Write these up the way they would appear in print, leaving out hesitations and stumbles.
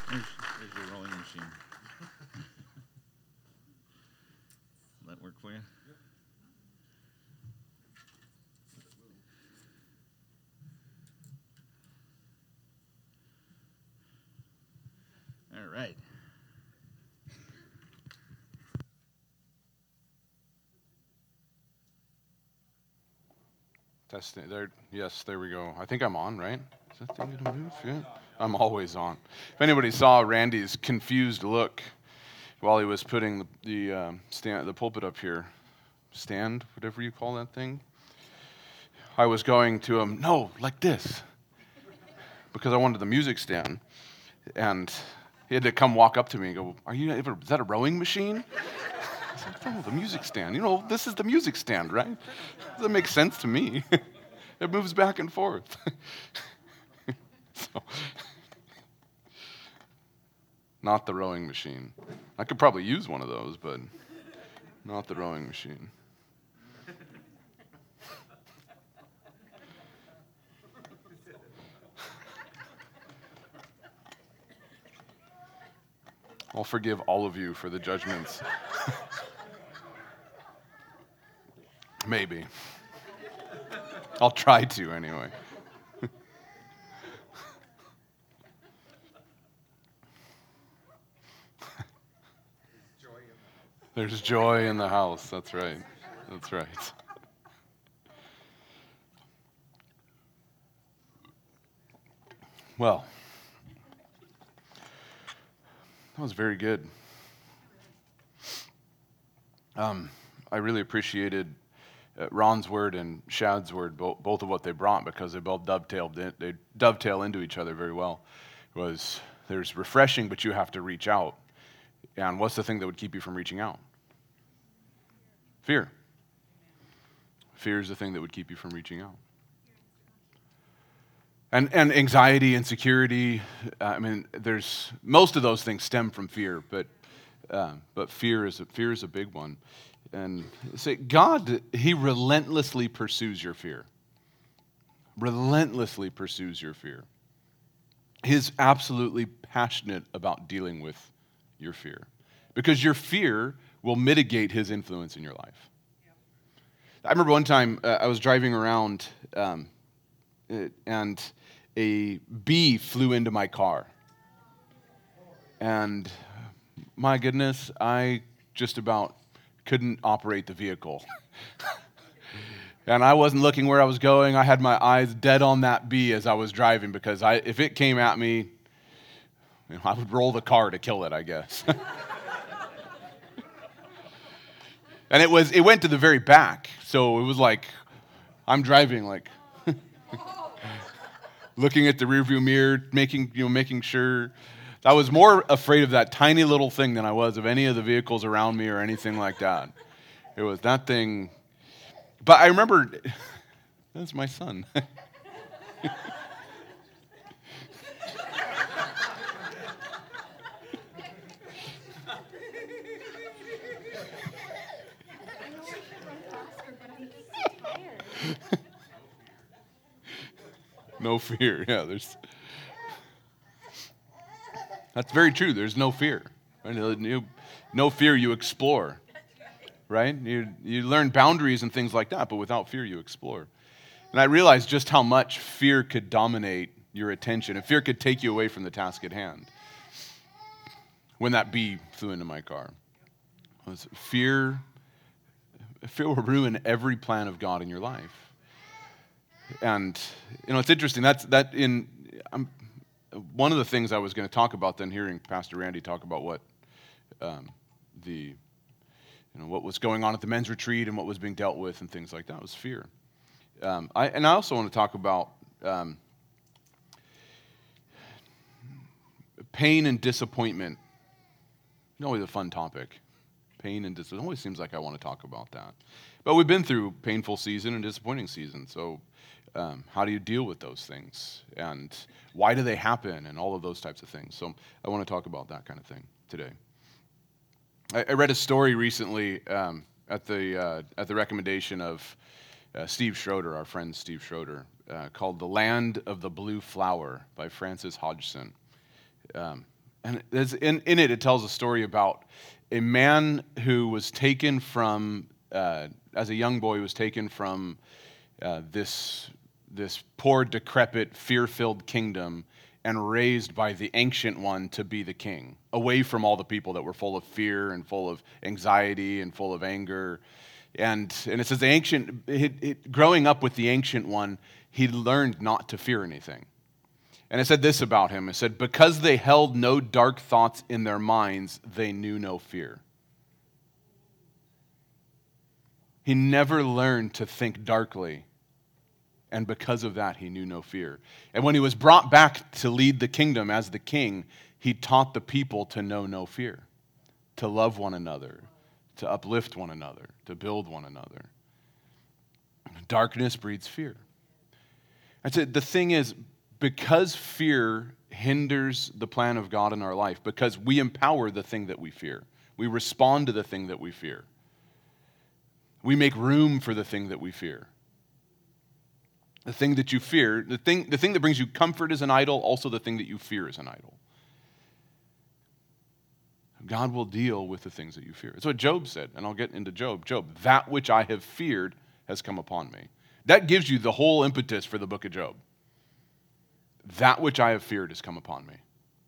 There's your rolling machine. Will that work for you? All right. Testing there. Yes, there we go. I think I'm on, right? Is that thing gonna move? Yeah. I'm always on. If anybody saw Randy's confused look while he was putting the pulpit up here, stand, whatever you call that thing, I was going to him, no, like this, because I wanted the music stand, and he had to come walk up to me and go, is that a rowing machine? I said, no, the music stand. You know, this is the music stand, right? That makes sense to me. It moves back and forth. So, not the rowing machine. I could probably use one of those, but not the rowing machine. I'll forgive all of you for the judgments. Maybe. I'll try to anyway. There's joy in the house. That's right. That's right. Well, that was very good. I really appreciated Ron's word and Shad's word, both of what they brought, because they both they dovetail into each other very well. There's refreshing, but you have to reach out. And what's the thing that would keep you from reaching out? Fear. Fear is the thing that would keep you from reaching out. And anxiety, insecurity. I mean, there's most of those things stem from fear, but fear is a big one. And say, God, He relentlessly pursues your fear. Relentlessly pursues your fear. He's absolutely passionate about dealing with your fear, because your fear will mitigate His influence in your life. I remember one time I was driving around and a bee flew into my car. And my goodness, I just about couldn't operate the vehicle. And I wasn't looking where I was going. I had my eyes dead on that bee as I was driving, because if it came at me, I would roll the car to kill it, I guess. And it went to the very back. So it was like, I'm driving like, looking at the rearview mirror, making sure. I was more afraid of that tiny little thing than I was of any of the vehicles around me or anything like that. It was that thing. But I remember, that's my son. No fear. Yeah, that's very true. There's no fear. Right? No fear, you explore. Right? You learn boundaries and things like that, but without fear, you explore. And I realized just how much fear could dominate your attention, and fear could take you away from the task at hand. When that bee flew into my car, fear will ruin every plan of God in your life. And it's interesting. One of the things I was going to talk about then, hearing Pastor Randy talk about what what was going on at the men's retreat and what was being dealt with and things like that, was fear. I also want to talk about pain and disappointment. Always a fun topic. Pain and disappointment. It always seems like I want to talk about that. But we've been through painful season and disappointing season. So how do you deal with those things? And why do they happen? And all of those types of things. So I want to talk about that kind of thing today. I read a story recently at the recommendation of Steve Schroeder, our friend Steve Schroeder, called "The Land of the Blue Flower" by Francis Hodgson. And in it, it tells a story about a man who was taken from, as a young boy, was taken from this poor, decrepit, fear-filled kingdom and raised by the Ancient One to be the king, away from all the people that were full of fear and full of anxiety and full of anger. And it says growing up with the Ancient One, he learned not to fear anything. And it said this about him. It said, because they held no dark thoughts in their minds, they knew no fear. He never learned to think darkly. And because of that, he knew no fear. And when he was brought back to lead the kingdom as the king, he taught the people to know no fear, to love one another, to uplift one another, to build one another. Darkness breeds fear. I said, the thing is, because fear hinders the plan of God in our life, because we empower the thing that we fear, we respond to the thing that we fear, we make room for the thing that we fear. The thing that you fear, the thing that brings you comfort is an idol, also the thing that you fear is an idol. God will deal with the things that you fear. That's what Job said, and I'll get into Job. Job, that which I have feared has come upon me. That gives you the whole impetus for the book of Job. That which I have feared has come upon me.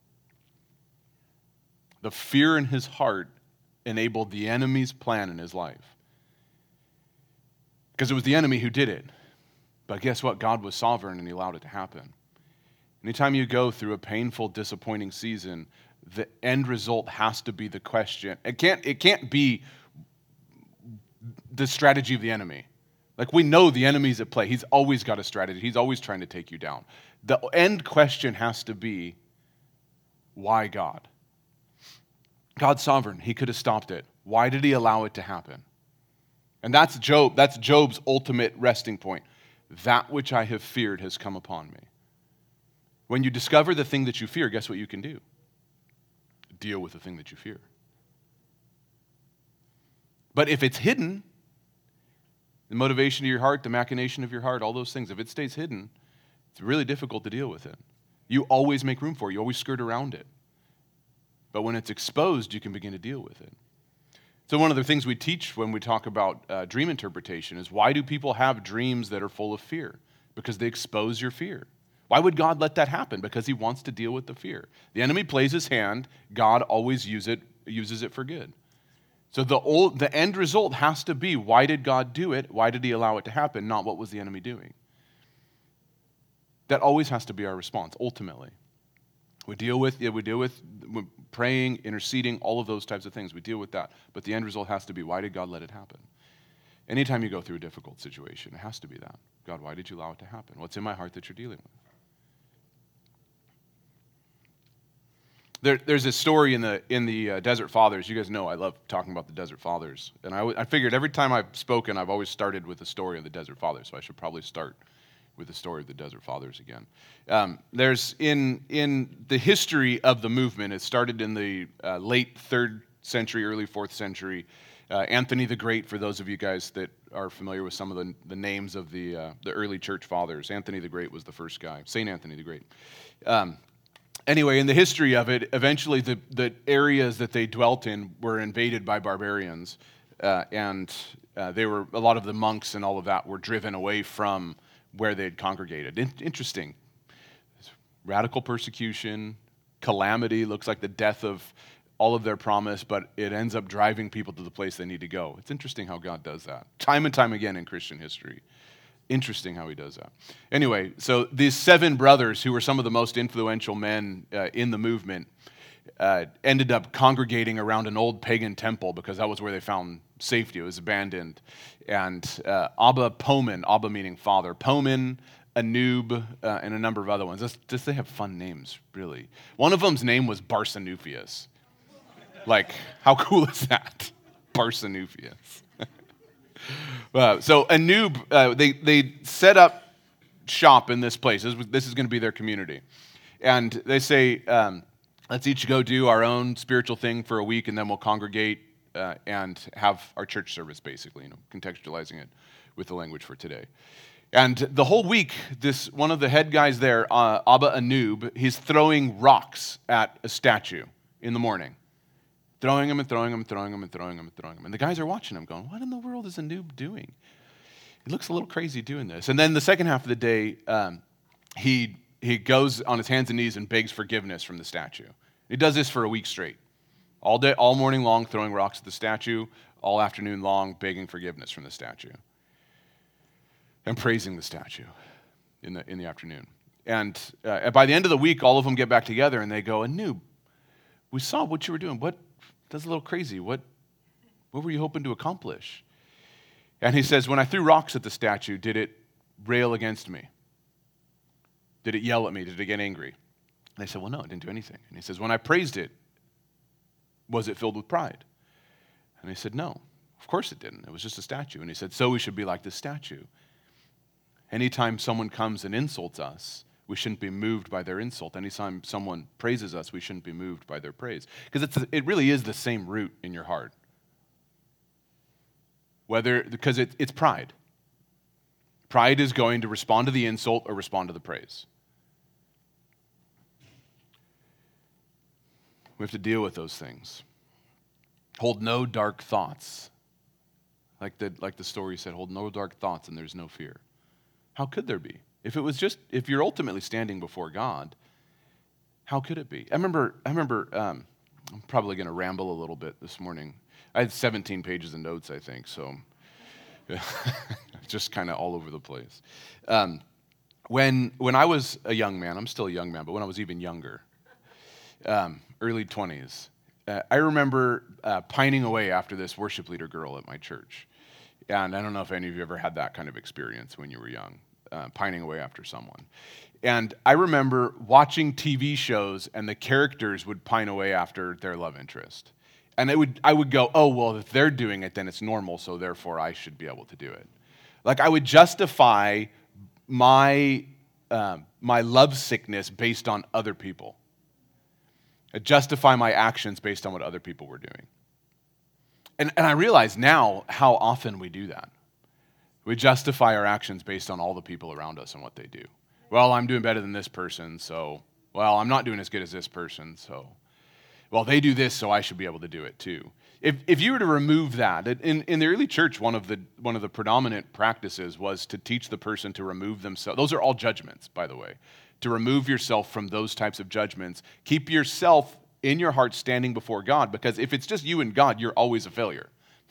The fear in his heart enabled the enemy's plan in his life. Because it was the enemy who did it. But guess what? God was sovereign and he allowed it to happen. Anytime you go through a painful, disappointing season, the end result has to be the question. It can't be the strategy of the enemy. Like, we know the enemy's at play. He's always got a strategy. He's always trying to take you down. The end question has to be, why God? God's sovereign. He could have stopped it. Why did he allow it to happen? And that's Job. That's Job's ultimate resting point. That which I have feared has come upon me. When you discover the thing that you fear, guess what you can do? Deal with the thing that you fear. But if it's hidden, the motivation of your heart, the machination of your heart, all those things, if it stays hidden, it's really difficult to deal with it. You always make room for it. You always skirt around it. But when it's exposed, you can begin to deal with it. So one of the things we teach when we talk about dream interpretation is, why do people have dreams that are full of fear? Because they expose your fear. Why would God let that happen? Because he wants to deal with the fear. The enemy plays his hand. God always uses it for good. So the end result has to be, why did God do it? Why did he allow it to happen? Not what was the enemy doing. That always has to be our response, ultimately. We deal with praying, interceding, all of those types of things. We deal with that. But the end result has to be, why did God let it happen? Anytime you go through a difficult situation, it has to be that. God, why did you allow it to happen? What's in my heart that you're dealing with? There's a story in the Desert Fathers. You guys know I love talking about the Desert Fathers. And I figured every time I've spoken, I've always started with the story of the Desert Fathers. So I should probably start with the story of the Desert Fathers again. There's in the history of the movement, it started in the late 3rd century, early 4th century. Anthony the Great, for those of you guys that are familiar with some of the names of the early church fathers, Anthony the Great was the first guy, St. Anthony the Great. Anyway, in the history of it, eventually the areas that they dwelt in were invaded by barbarians, and a lot of the monks and all of that were driven away from where they had congregated. Interesting. Radical persecution, calamity, looks like the death of all of their promise, but it ends up driving people to the place they need to go. It's interesting how God does that. Time and time again in Christian history. Interesting how he does that. Anyway, so these 7 brothers, who were some of the most influential men in the movement, ended up congregating around an old pagan temple because that was where they found safety. It was abandoned. And Abba Poman, Abba meaning father, Poman, Anub, and a number of other ones. They have fun names, really. One of them's name was Barsanuphius. Like, how cool is that? Barsanuphius. So Anub, they set up shop in this place. This is going to be their community. And they say, let's each go do our own spiritual thing for a week, and then we'll congregate and have our church service, basically, contextualizing it with the language for today. And the whole week, one of the head guys there, Abba Anub, he's throwing rocks at a statue in the morning. Throwing them and throwing them and throwing them and throwing them and throwing them. And the guys are watching him going, what in the world is Anub doing? He looks a little crazy doing this. And then the second half of the day, he goes on his hands and knees and begs forgiveness from the statue. He does this for a week straight. All day, all morning long, throwing rocks at the statue, all afternoon long, begging forgiveness from the statue. And praising the statue in the afternoon. And by the end of the week, all of them get back together and they go, Anub, we saw what you were doing. That's a little crazy. What were you hoping to accomplish? And he says, when I threw rocks at the statue, did it rail against me? Did it yell at me? Did it get angry? And they said, well, no, it didn't do anything. And he says, when I praised it, was it filled with pride? And he said, no, of course it didn't. It was just a statue. And he said, so we should be like this statue. Anytime someone comes and insults us, we shouldn't be moved by their insult. Anytime someone praises us, we shouldn't be moved by their praise. Because it really is the same root in your heart. Because it's pride. Pride is going to respond to the insult or respond to the praise. We have to deal with those things. Hold no dark thoughts. Like the story said, hold no dark thoughts and there's no fear. How could there be? If you're ultimately standing before God, how could it be? I remember. I'm probably going to ramble a little bit this morning. I had 17 pages of notes, I think, so just kind of all over the place. When I was a young man, I'm still a young man, but when I was even younger, early 20s, I remember pining away after this worship leader girl at my church. And I don't know if any of you ever had that kind of experience when you were young, pining away after someone. And I remember watching TV shows and the characters would pine away after their love interest. And I would go, oh, well, if they're doing it, then it's normal, so therefore I should be able to do it. Like I would justify my love sickness based on other people. I'd justify my actions based on what other people were doing. And I realize now how often we do that. We justify our actions based on all the people around us and what they do. Well, I'm doing better than this person, so, well, I'm not doing as good as this person, so, well, they do this, so I should be able to do it too. If you were to remove that, in the early church, one of the predominant practices was to teach the person to remove themselves. Those are all judgments, by the way. To remove yourself from those types of judgments. Keep yourself in your heart standing before God, because if it's just you and God, you're always a failure.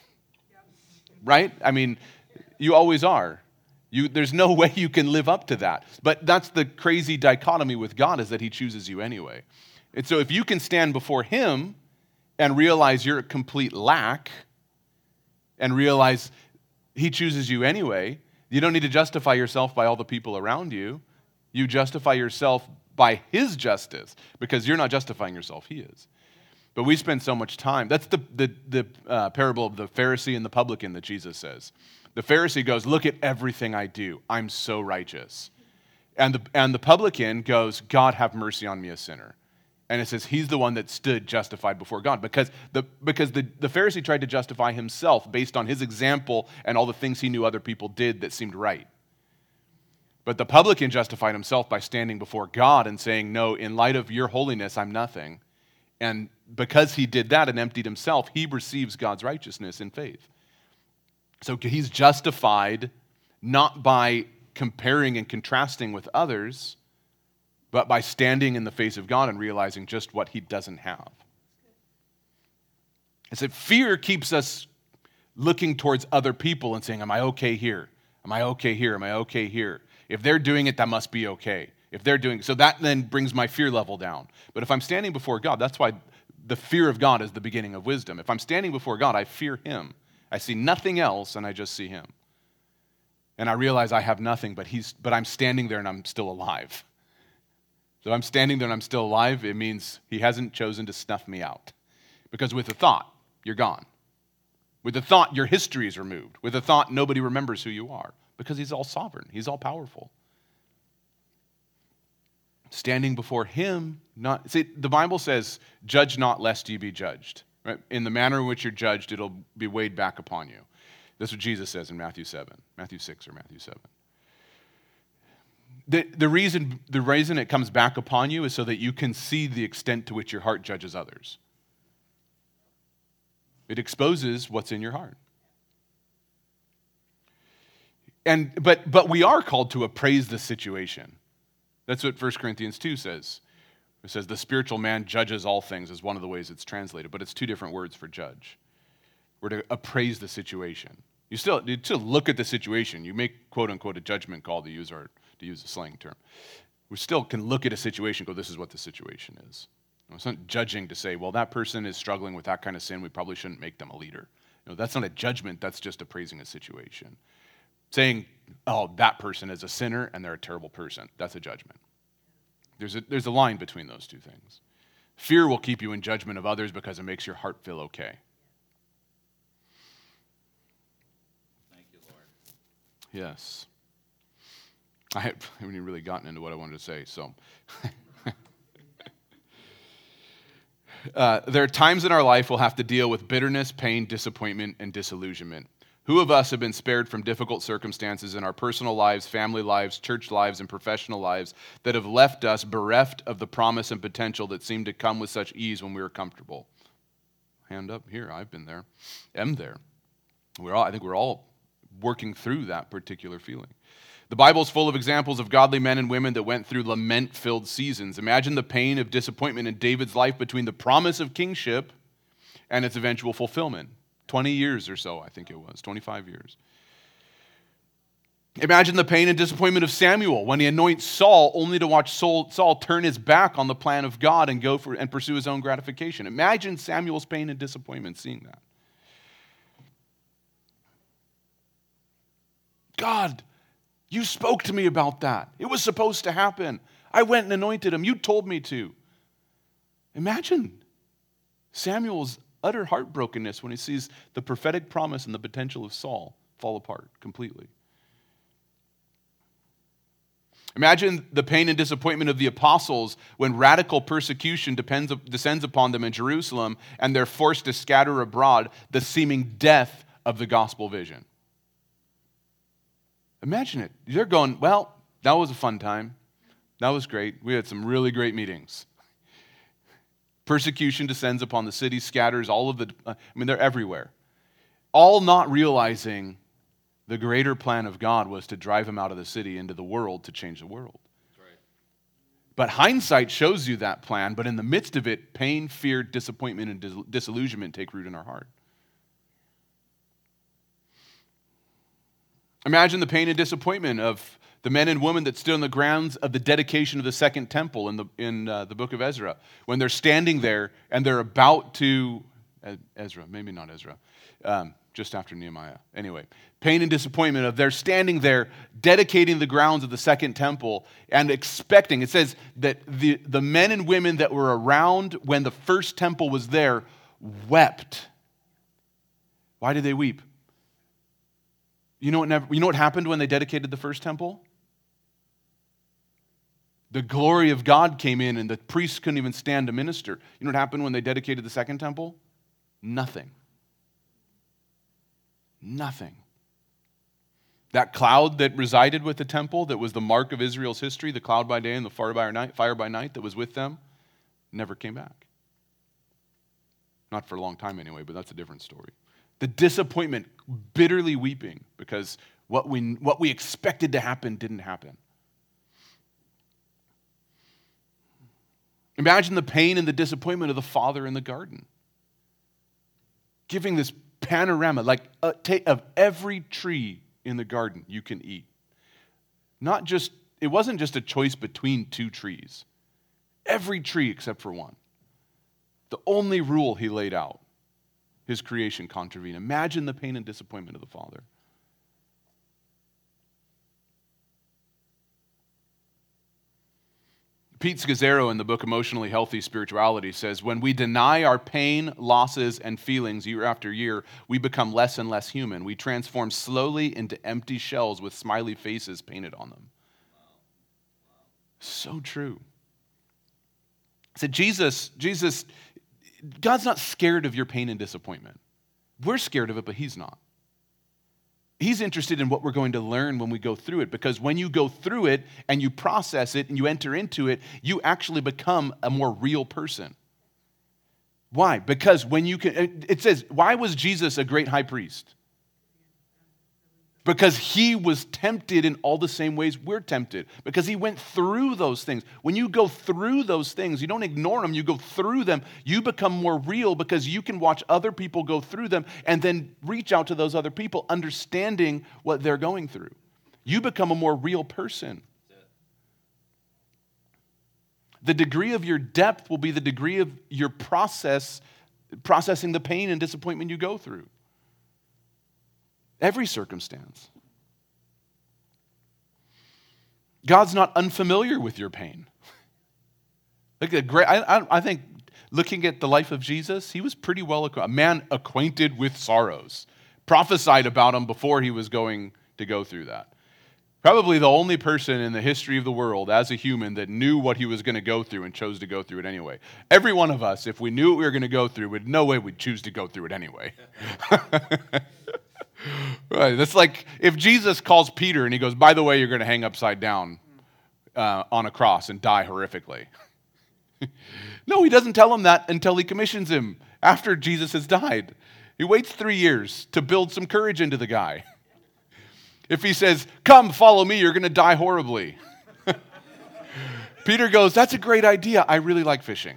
Right? I mean, you always are. There's no way you can live up to that. But that's the crazy dichotomy with God, is that he chooses you anyway. And so if you can stand before him and realize you're a complete lack and realize he chooses you anyway, you don't need to justify yourself by all the people around you. You justify yourself by his justice, because you're not justifying yourself, he is. But we spend so much time. That's the parable of the Pharisee and the publican that Jesus says. The Pharisee goes, look at everything I do. I'm so righteous. And the publican goes, God, have mercy on me, a sinner. And it says he's the one that stood justified before God, because the Pharisee tried to justify himself based on his example and all the things he knew other people did that seemed right. But the publican justified himself by standing before God and saying, no, in light of your holiness, I'm nothing. And because he did that and emptied himself, he receives God's righteousness in faith. So he's justified not by comparing and contrasting with others, but by standing in the face of God and realizing just what he doesn't have. I said, fear keeps us looking towards other people and saying, am I okay here? Am I okay here? Am I okay here? If they're doing it, that must be okay. So that then brings my fear level down. But if I'm standing before God, that's why the fear of God is the beginning of wisdom. If I'm standing before God, I fear him. I see nothing else, and I just see him. And I realize I have nothing, but I'm standing there and I'm still alive. So I'm standing there and I'm still alive. It means he hasn't chosen to snuff me out. Because with a thought, you're gone. With a thought, your history is removed. With a thought, nobody remembers who you are. Because he's all sovereign. He's all powerful. Standing before him, the Bible says, judge not lest ye be judged. Right? In the manner in which you're judged, it'll be weighed back upon you. That's what Jesus says in Matthew 6 or Matthew 7. The reason it comes back upon you is so that you can see the extent to which your heart judges others. It exposes what's in your heart. But we are called to appraise the situation. That's what 1 Corinthians 2 says. It says the spiritual man judges all things is one of the ways it's translated, but it's two different words for judge. We're to appraise the situation. You still look at the situation. You make, quote unquote, a judgment call to use a slang term. We still can look at a situation and go, this is what the situation is. It's not judging to say, well, that person is struggling with that kind of sin. We probably shouldn't make them a leader. That's not a judgment. That's just appraising a situation. Saying, oh, that person is a sinner and they're a terrible person. That's a judgment. There's a line between those two things. Fear will keep you in judgment of others because it makes your heart feel okay. Thank you, Lord. Yes. I haven't even really gotten into what I wanted to say, so. There are times in our life we'll have to deal with bitterness, pain, disappointment, and disillusionment. Who of us have been spared from difficult circumstances in our personal lives, family lives, church lives, and professional lives that have left us bereft of the promise and potential that seemed to come with such ease when we were comfortable? Hand up here, I've been there, am there. I think we're all working through that particular feeling. The Bible's full of examples of godly men and women that went through lament-filled seasons. Imagine the pain of disappointment in David's life between the promise of kingship and its eventual fulfillment. 20 years or so, I think it was, 25 years. Imagine the pain and disappointment of Samuel when he anoints Saul only to watch Saul turn his back on the plan of God and go and pursue his own gratification. Imagine Samuel's pain and disappointment seeing that. God, you spoke to me about that. It was supposed to happen. I went and anointed him. You told me to. Imagine Samuel's utter heartbrokenness when he sees the prophetic promise and the potential of Saul fall apart completely. Imagine the pain and disappointment of the apostles when radical persecution descends upon them in Jerusalem and they're forced to scatter abroad, the seeming death of the gospel vision. Imagine it. You're going, well, that was a fun time. That was great. We had some really great meetings. Persecution descends upon the city, scatters all of they're everywhere. All not realizing the greater plan of God was to drive him out of the city into the world to change the world. That's right. But hindsight shows you that plan, but in the midst of it, pain, fear, disappointment, and disillusionment take root in our heart. Imagine the pain and disappointment of the men and women that stood on the grounds of the dedication of the second temple in the book of Ezra, when they're standing there and they're about to, Ezra, maybe not Ezra, just after Nehemiah. Anyway, pain and disappointment of they're standing there dedicating the grounds of the second temple and expecting. It says that the men and women that were around when the first temple was there wept. Why did they weep? You know what happened when they dedicated the first temple? The glory of God came in and the priests couldn't even stand to minister. You know what happened when they dedicated the second temple? Nothing. Nothing. That cloud that resided with the temple, that was the mark of Israel's history, the cloud by day and the fire by night that was with them, never came back. Not for a long time anyway, but that's a different story. The disappointment, bitterly weeping because what we expected to happen didn't happen. Imagine the pain and the disappointment of the father in the garden. Giving this panorama, of every tree in the garden you can eat. It wasn't just a choice between two trees. Every tree except for one. The only rule he laid out, his creation contravened. Imagine the pain and disappointment of the father. Pete Scazzaro in the book Emotionally Healthy Spirituality says, when we deny our pain, losses, and feelings year after year, we become less and less human. We transform slowly into empty shells with smiley faces painted on them. So true. So Jesus, God's not scared of your pain and disappointment. We're scared of it, but he's not. He's interested in what we're going to learn when we go through it, because when you go through it and you process it and you enter into it, you actually become a more real person. Why? Because when you can, it says, why was Jesus a great high priest? Because he was tempted in all the same ways we're tempted. Because he went through those things. When you go through those things, you don't ignore them, you go through them, you become more real because you can watch other people go through them and then reach out to those other people understanding what they're going through. You become a more real person. The degree of your depth will be the degree of your processing the pain and disappointment you go through. Every circumstance. God's not unfamiliar with your pain. I think looking at the life of Jesus, he was pretty well a man acquainted with sorrows. Prophesied about him before he was going to go through that. Probably the only person in the history of the world as a human that knew what he was going to go through and chose to go through it anyway. Every one of us, if we knew what we were going to go through, would no way we'd choose to go through it anyway. Right. That's like if Jesus calls Peter and he goes, by the way, you're going to hang upside down on a cross and die horrifically. No, he doesn't tell him that until he commissions him after Jesus has died. He waits 3 years to build some courage into the guy. If he says, come, follow me, you're going to die horribly. Peter goes, that's a great idea. I really like fishing.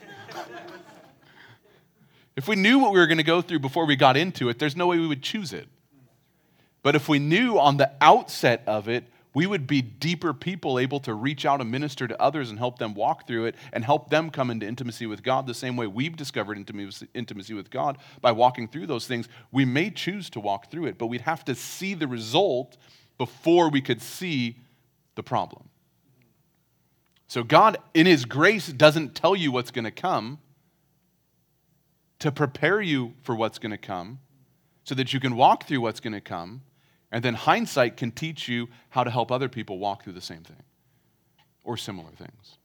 If we knew what we were going to go through before we got into it, there's no way we would choose it. But if we knew on the outset of it, we would be deeper people able to reach out and minister to others and help them walk through it and help them come into intimacy with God the same way we've discovered intimacy with God by walking through those things. We may choose to walk through it, but we'd have to see the result before we could see the problem. So God, in his grace, doesn't tell you what's going to come to prepare you for what's going to come so that you can walk through what's going to come. And then hindsight can teach you how to help other people walk through the same thing or similar things.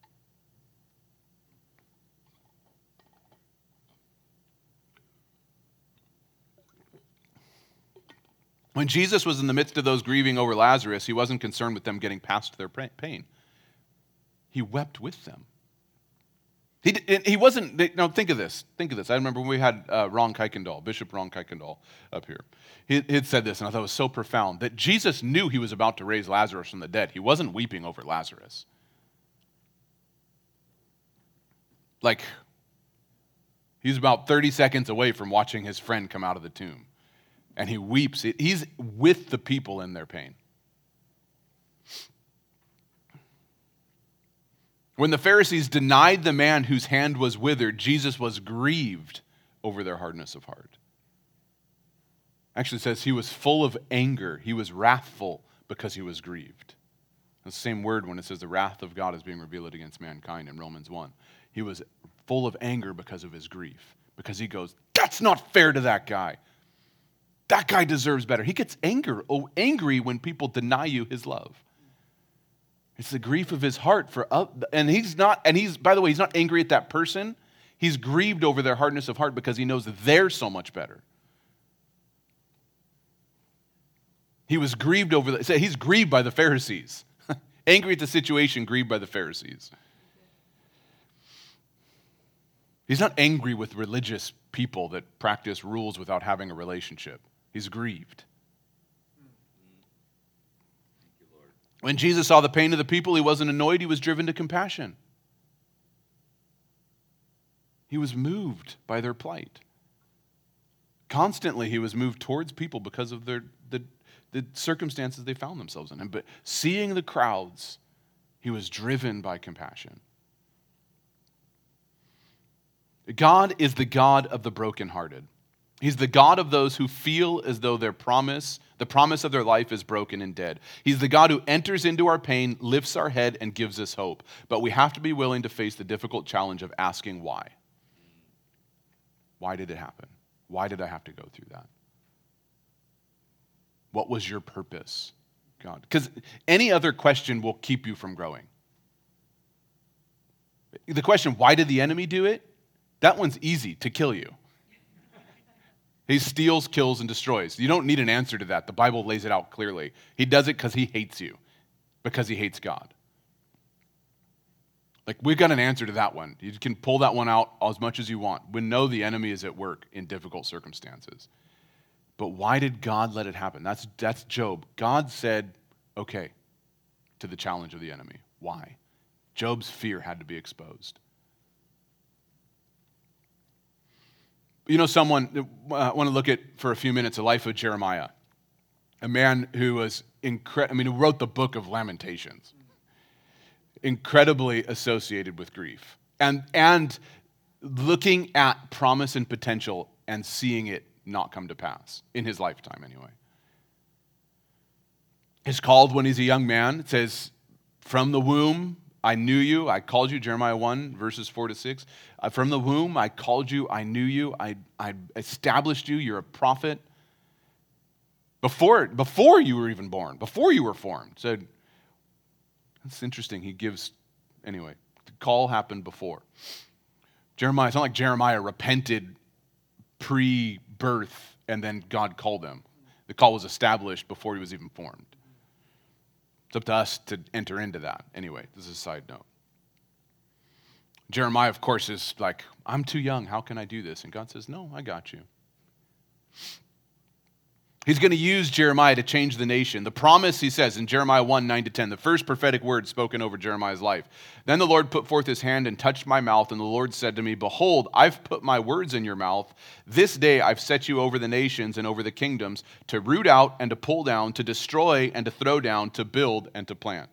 When Jesus was in the midst of those grieving over Lazarus, he wasn't concerned with them getting past their pain. He wept with them. He wasn't, now think of this. I remember when we had Ron Kuykendall, Bishop Ron Kuykendall up here. He had said this, and I thought it was so profound, that Jesus knew he was about to raise Lazarus from the dead. He wasn't weeping over Lazarus. Like, he's about 30 seconds away from watching his friend come out of the tomb. And he weeps. He's with the people in their pain. When the Pharisees denied the man whose hand was withered, Jesus was grieved over their hardness of heart. Actually, it says he was full of anger. He was wrathful because he was grieved. The same word when it says the wrath of God is being revealed against mankind in Romans 1. He was full of anger because of his grief. Because he goes, that's not fair to that guy. That guy deserves better. He gets angry when people deny you his love. It's the grief of his heart by the way, he's not angry at that person. He's grieved over their hardness of heart because he knows that they're so much better. He was grieved he's grieved by the Pharisees. Angry at the situation, grieved by the Pharisees. He's not angry with religious people that practice rules without having a relationship. He's grieved. When Jesus saw the pain of the people, he wasn't annoyed, he was driven to compassion. He was moved by their plight. Constantly, he was moved towards people because of the circumstances they found themselves in. But seeing the crowds, he was driven by compassion. God is the God of the brokenhearted. He's the God of those who feel as though the promise of their life is broken and dead. He's the God who enters into our pain, lifts our head, and gives us hope. But we have to be willing to face the difficult challenge of asking why. Why did it happen? Why did I have to go through that? What was your purpose, God? Because any other question will keep you from growing. The question, why did the enemy do it? That one's easy to kill you. He steals, kills, and destroys. You don't need an answer to that. The Bible lays it out clearly. He does it because he hates you, because he hates God. Like, we've got an answer to that one. You can pull that one out as much as you want. We know the enemy is at work in difficult circumstances. But why did God let it happen? That's Job. God said, okay, to the challenge of the enemy. Why? Job's fear had to be exposed. You know, I want to look at, for a few minutes, the life of Jeremiah, a man who was who wrote the book of Lamentations, incredibly associated with grief, and looking at promise and potential and seeing it not come to pass, in his lifetime anyway. He's called when he's a young man. It says, from the womb, I knew you. I called you, Jeremiah 1, verses 4 to 6. From the womb, I called you. I knew you. I established you. You're a prophet. Before you were even born, before you were formed. So that's interesting. He gives, anyway, the call happened before. Jeremiah, it's not like Jeremiah repented pre-birth and then God called him. The call was established before he was even formed. It's up to us to enter into that. Anyway, this is a side note. Jeremiah, of course, is like, I'm too young. How can I do this? And God says, no, I got you. He's going to use Jeremiah to change the nation. The promise, he says in Jeremiah 1, 9 to 10, the first prophetic word spoken over Jeremiah's life. Then the Lord put forth his hand and touched my mouth, and the Lord said to me, behold, I've put my words in your mouth. This day I've set you over the nations and over the kingdoms, to root out and to pull down, to destroy and to throw down, to build and to plant.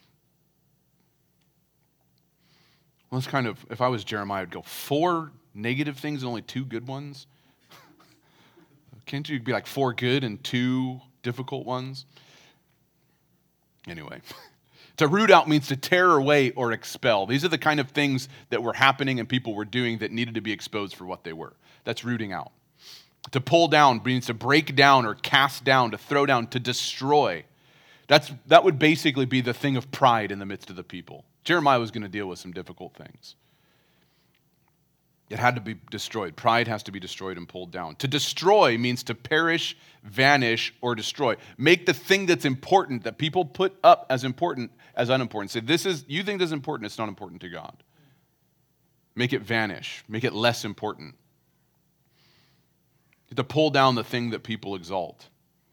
Well, it's kind of, if I was Jeremiah, I'd go 4 negative things and only 2 good ones. Can't you be like 4 good and 2 difficult ones? Anyway, to root out means to tear away or expel. These are the kind of things that were happening and people were doing that needed to be exposed for what they were. That's rooting out. To pull down means to break down or cast down, to throw down, to destroy. That would basically be the thing of pride in the midst of the people. Jeremiah was going to deal with some difficult things. It had to be destroyed. Pride has to be destroyed and pulled down. To destroy means to perish, vanish, or destroy. Make the thing that's important, that people put up as important, as unimportant. Say, you think this is important, it's not important to God. Make it vanish. Make it less important. To pull down the thing that people exalt.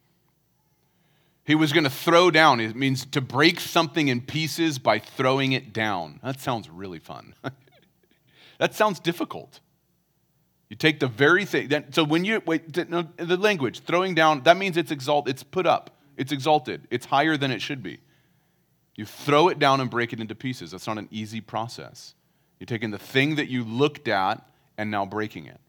He was going to throw down. It means to break something in pieces by throwing it down. That sounds really fun. That sounds difficult. You take the very thing. So when the language, throwing down, that means it's it's put up. It's exalted. It's higher than it should be. You throw it down and break it into pieces. That's not an easy process. You're taking the thing that you looked at and now breaking it.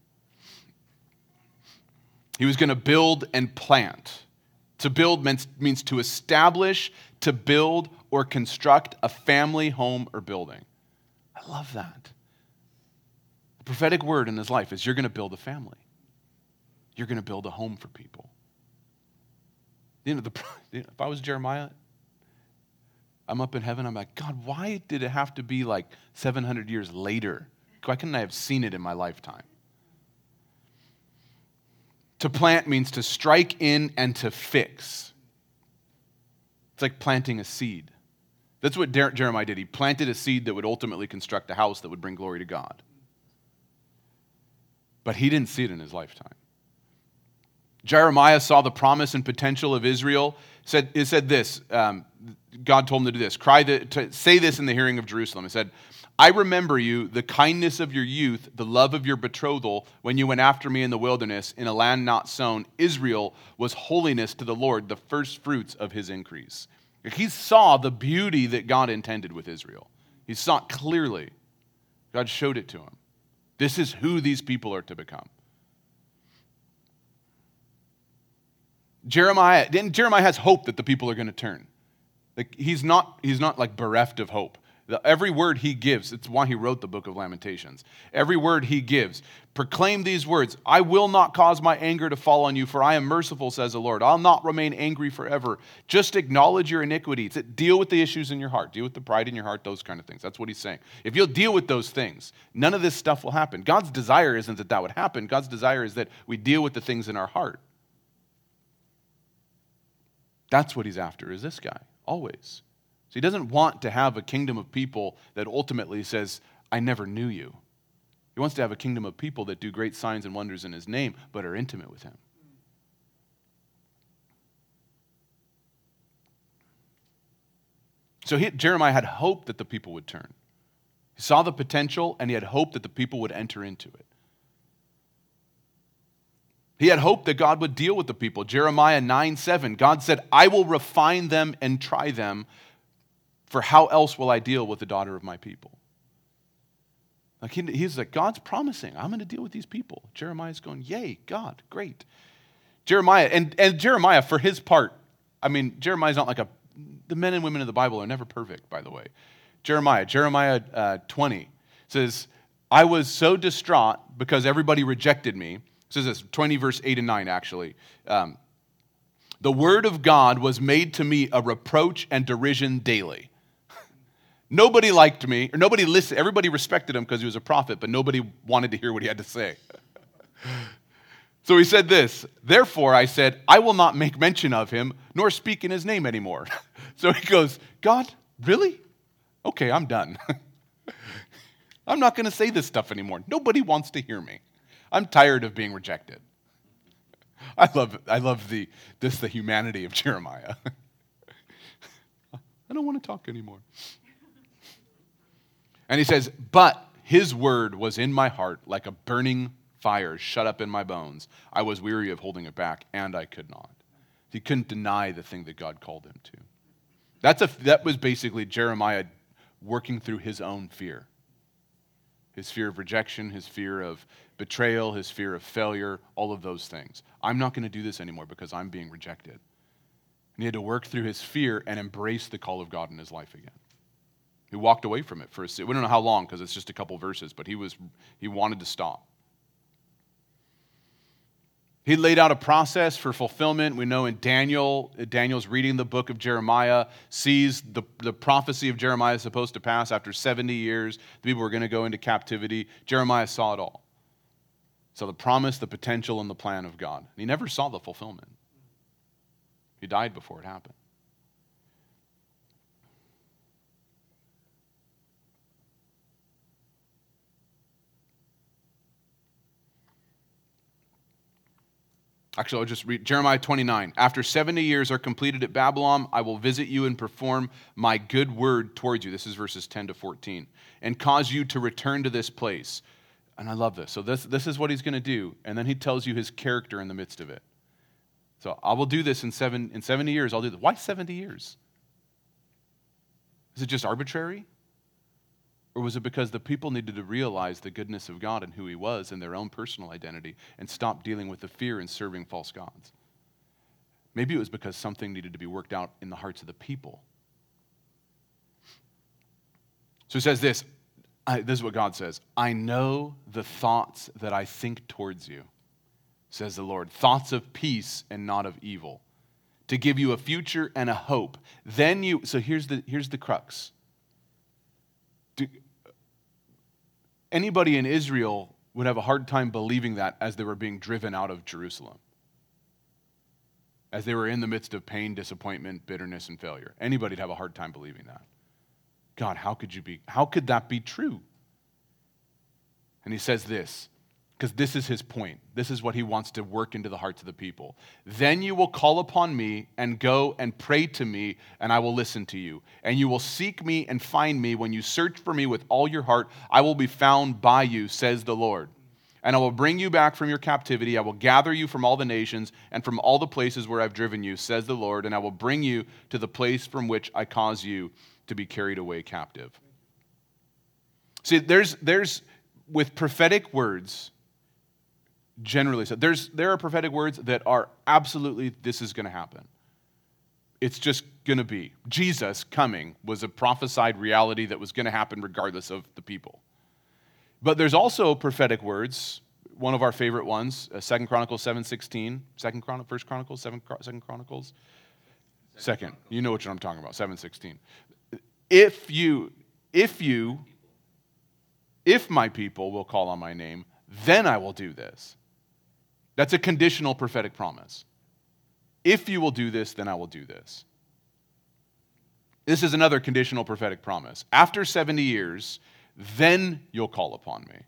He was going to build and plant. To build means to establish, to build, or construct a family, home, or building. I love that. Prophetic word in his life is you're going to build a family. You're going to build a home for people. If I was Jeremiah, I'm up in heaven, I'm like, God, why did it have to be like 700 years later? Why couldn't I have seen it in my lifetime? To plant means to strike in and to fix. It's like planting a seed. That's what Jeremiah did. He planted a seed that would ultimately construct a house that would bring glory to God. But he didn't see it in his lifetime. Jeremiah saw the promise and potential of Israel. It said this, God told him to do this. To say this in the hearing of Jerusalem. He said, I remember you, the kindness of your youth, the love of your betrothal, when you went after me in the wilderness, in a land not sown. Israel was holiness to the Lord, the first fruits of his increase. He saw the beauty that God intended with Israel. He saw it clearly. God showed it to him. This is who these people are to become. Jeremiah has hope that the people are going to turn. Like he's not like bereft of hope. Every word he gives, it's why he wrote the book of Lamentations. Every word he gives, proclaim these words, I will not cause my anger to fall on you, for I am merciful, says the Lord. I'll not remain angry forever. Just acknowledge your iniquities. Deal with the issues in your heart. Deal with the pride in your heart, those kind of things. That's what he's saying. If you'll deal with those things, none of this stuff will happen. God's desire isn't that would happen. God's desire is that we deal with the things in our heart. That's what he's after, is this guy, always. So he doesn't want to have a kingdom of people that ultimately says, I never knew you. He wants to have a kingdom of people that do great signs and wonders in his name, but are intimate with him. So Jeremiah had hope that the people would turn. He saw the potential, and he had hope that the people would enter into it. He had hope that God would deal with the people. Jeremiah 9:7, God said, I will refine them and try them, for how else will I deal with the daughter of my people? Like he's like, God's promising, I'm going to deal with these people. Jeremiah's going, yay, God, great. Jeremiah, and Jeremiah, for his part, I mean, Jeremiah's not like the men and women of the Bible are never perfect, by the way. Jeremiah 20 says, I was so distraught because everybody rejected me. It says this, 20 verse 8 and 9 actually. The word of God was made to me a reproach and derision daily. Nobody liked me, or nobody listened. Everybody respected him because he was a prophet, but nobody wanted to hear what he had to say. So he said this, therefore I said, I will not make mention of him, nor speak in his name anymore. So he goes, God, really? Okay, I'm done. I'm not going to say this stuff anymore. Nobody wants to hear me. I'm tired of being rejected. I love the humanity of Jeremiah. I don't want to talk anymore. And he says, but his word was in my heart like a burning fire shut up in my bones. I was weary of holding it back, and I could not. He couldn't deny the thing that God called him to. That was basically Jeremiah working through his own fear. His fear of rejection, his fear of betrayal, his fear of failure, all of those things. I'm not going to do this anymore because I'm being rejected. And he had to work through his fear and embrace the call of God in his life again. He walked away from it for we don't know how long because it's just a couple verses, but he wanted to stop. He laid out a process for fulfillment. We know in Daniel's reading the book of Jeremiah, sees the prophecy of Jeremiah is supposed to pass after 70 years. The people were going to go into captivity. Jeremiah saw it all. Saw the promise, the potential, and the plan of God. And he never saw the fulfillment. He died before it happened. Actually, I'll just read Jeremiah 29. After 70 years are completed at Babylon, I will visit you and perform my good word towards you. This is verses 10 to 14. And cause you to return to this place. And I love this. So this is what he's going to do. And then he tells you his character in the midst of it. So I will do this in 70 years. I'll do this. Why 70 years? Is it just arbitrary? Or was it because the people needed to realize the goodness of God and who he was and their own personal identity and stop dealing with the fear and serving false gods? Maybe it was because something needed to be worked out in the hearts of the people. So he says this. This is what God says. I know the thoughts that I think towards you, says the Lord. Thoughts of peace and not of evil, to give you a future and a hope. So here's the crux. Anybody in Israel would have a hard time believing that as they were being driven out of Jerusalem. As they were in the midst of pain, disappointment, bitterness, and failure. Anybody'd have a hard time believing that. God, how could that be true? And he says this, because this is his point. This is what he wants to work into the hearts of the people. Then you will call upon me and go and pray to me, and I will listen to you. And you will seek me and find me. When you search for me with all your heart, I will be found by you, says the Lord. And I will bring you back from your captivity. I will gather you from all the nations and from all the places where I've driven you, says the Lord. And I will bring you to the place from which I cause you to be carried away captive. See, there's with prophetic words, generally said, there are prophetic words that are absolutely, this is going to happen. It's going to be. Jesus coming was a prophesied reality that was going to happen regardless of the people. But there's also prophetic words. One of our favorite ones, 2 Chronicles 7:16. First Chronicles, 2 Chronicles. Second. You know what I'm talking about, 7:16. If my people will call on my name, then I will do this. That's a conditional prophetic promise. If you will do this, then I will do this. This is another conditional prophetic promise. After 70 years, then you'll call upon me.